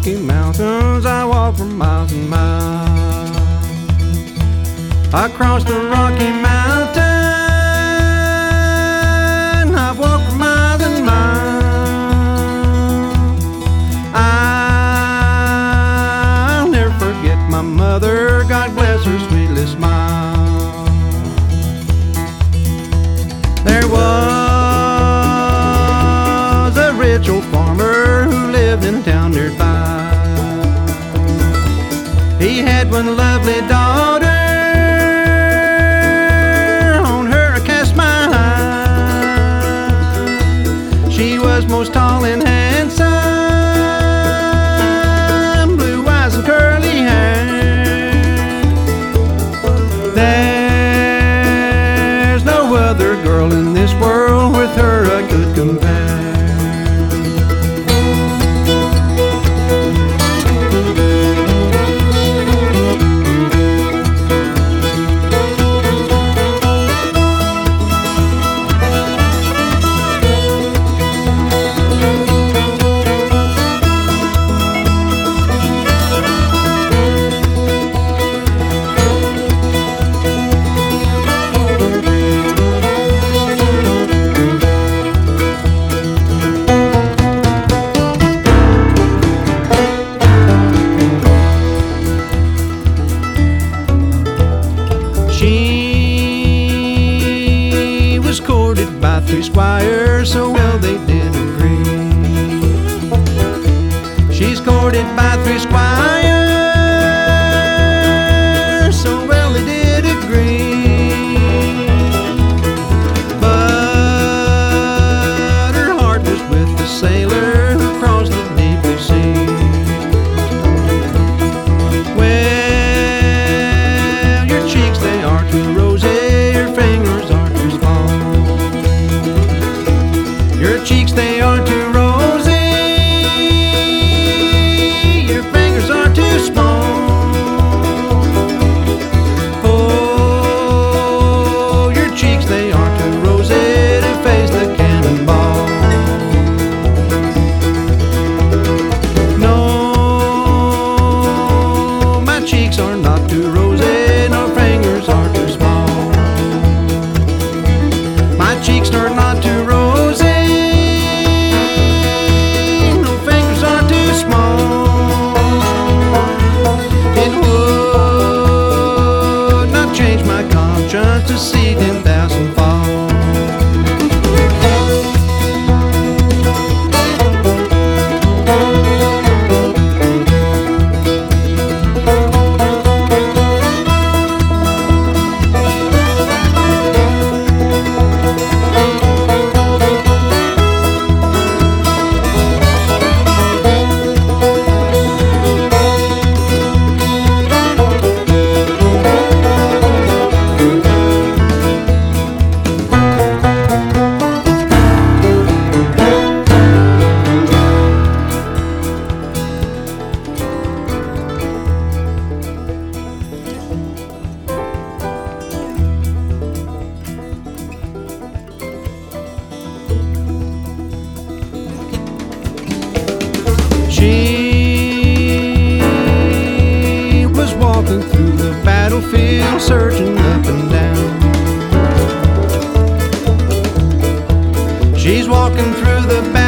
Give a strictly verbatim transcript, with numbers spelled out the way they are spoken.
Rocky Mountains, I walked for miles and miles. I crossed the Rocky Mountains, I've walked for miles and miles. I'll never forget my mother, God bless her sweet little smile. There was a rich old farmer who lived in a town nearby. He had one lovely daughter, on her I cast my eye. She was most tall and handsome, blue eyes and curly hair. There's no other girl in this world with her I could compare. She was courted by three squires, so well they did agree. She's courted by three squires, so well they did agree. But her heart was with the sailor who crossed the deep blue sea. Well, your cheeks, they are too rosy, your fingers are too small. Your cheeks, they are too rosy, your fingers are too small. Oh, your cheeks, they are too rosy to face the cannonball. No, my cheeks are not too rosy, no fingers are too small. My cheeks are not too rosy, no fingers are too small. It would not change my conscience to see ten thousand fall. She was walking through the battlefield, searching up and down. She's walking through the battlefield,